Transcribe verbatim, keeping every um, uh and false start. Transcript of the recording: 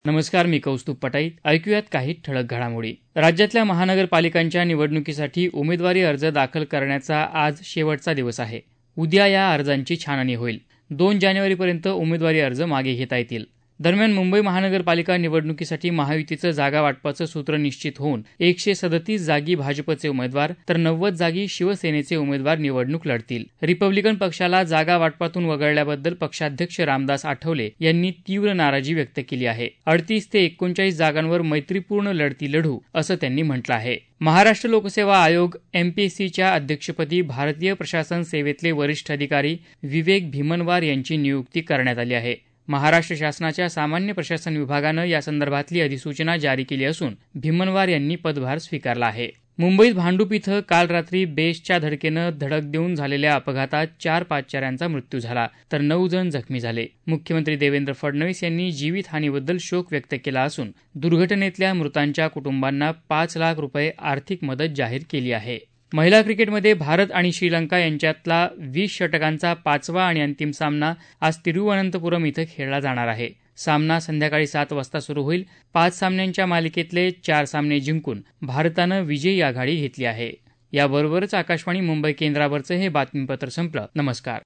नमस्कार, मी कौस्तुभ पटाईत. ऐकूयात काही ठळक घडामोडी. राज्यातल्या महानगरपालिकांच्या निवडणुकीसाठी उमेदवारी अर्ज दाखल करण्याचा आज शेवटचा दिवस आहे. उद्या या अर्जांची छाननी होईल. दोन जानेवारीपर्यंत उमेदवारी अर्ज मागे घेता येतील. दरम्यान मुंबई महानगरपालिका निवडणुकीसाठी महायुतीचं जागा वाटपाचं सूत्र निश्चित होऊन एकशे सदतीस जागी भाजपचे उमेदवार तर नव्वद जागी शिवसेनेचे उमेदवार निवडणूक लढतील. रिपब्लिकन पक्षाला जागा वाटपातून वगळल्याबद्दल पक्षाध्यक्ष रामदास आठवले यांनी तीव्र नाराजी व्यक्त केली आहे. अडतीस ते एकोणचाळीस जागांवर मैत्रीपूर्ण लढती लढू असं त्यांनी म्हटलं आहे. महाराष्ट्र लोकसेवा आयोग एमपीएससीच्या अध्यक्षपदी भारतीय प्रशासन सेवेतले वरिष्ठ अधिकारी विवेक भीमनवार यांची नियुक्ती करण्यात आली आहे. महाराष्ट्र शासनाच्या सामान्य प्रशासन विभागानं यासंदर्भातली अधिसूचना जारी केली असून भीमनवार यांनी पदभार स्वीकारला आहे. मुंबईत भांडूप इथं काल रात्री बेस्टच्या धडकेनं धडक देऊन झालेल्या अपघातात चार पादचाऱ्यांचा मृत्यू झाला तर नऊ जण जखमी झाले. मुख्यमंत्री देवेंद्र फडणवीस यांनी जीवितहानीबद्दल शोक व्यक्त केला असून दुर्घटनेतल्या मृतांच्या कुटुंबांना पाच लाख रुपये आर्थिक मदत जाहीर केली आहे. महिला क्रिकेटमध्ये भारत आणि श्रीलंका यांच्यातला वीस षटकांचा पाचवा आणि अंतिम सामना आज तिरुवनंतपुरम इथं खेळला जाणार आहे. सामना संध्याकाळी सात वाजता सुरू होईल. पाच सामन्यांच्या मालिकेतले चार सामने जिंकून भारतानं विजयी आघाडी घेतली आहे. याबरोबरच आकाशवाणी मुंबई केंद्रावरचं हे बातमीपत्र संपलं. नमस्कार.